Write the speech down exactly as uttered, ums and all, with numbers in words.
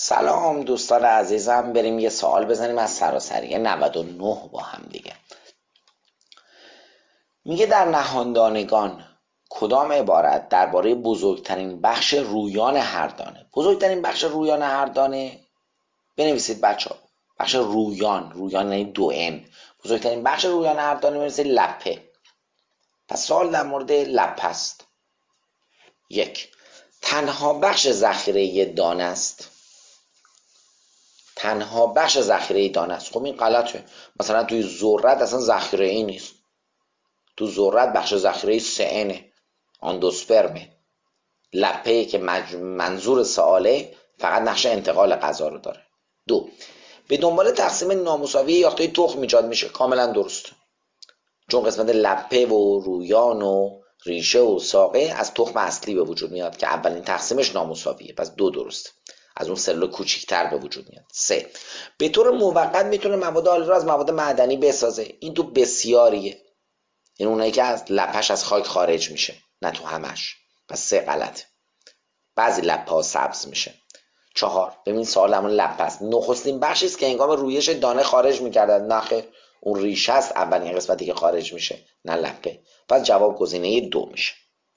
سلام دوستان عزیزم، بریم یه سوال بزنیم از سراسری نود و نه با هم دیگه. میگه در نهاندانگان کدام عبارت درباره بزرگترین بخش رویان هر دانه؟ بزرگترین بخش رویان هر دانه بنویسید بچه ها. بخش رویان، رویان یعنی دو ان. بزرگترین بخش رویان هر دانه بنویسید لپه. پس سوال در مورد لپه است. یک، تنها بخش ذخیره دانه است. تنها بخش ذخیره دانه است. خب این غلطه. مثلا توی ذرت اصلا ذخیره ای نیست. تو ذرت بخش ذخیره سه انه، آندوسپرمه. لپه که منظور سواله فقط نقش انتقال غذا رو داره. دو، به دنبال تقسیم نامساوی یافته‌های تخم ایجاد میشه. کاملا درست، چون قسمت لپه و رویان و ریشه و ساقه از تخم اصلی به وجود میاد که اولین تقسیمش نامساویه. پس دو درسته، از اون سلول کوچیک‌تر به وجود میاد. سه، به طور موقت میتونه مواد آلی رو از مواد معدنی بسازه. این تو بسیاریه، این اونایی که از لپش از خاک خارج میشه، نه تو همش. پس سه غلطه. بعضی لپه ها سبز میشه. چهار، ببین سوال همون لپه است. نخستین بخشی است که هنگام رویش دانه خارج میکردن. نخیر، اون ریشه است اولین قسمتی که خارج میشه، نه لپه. پس جواب گزینه دو میشه.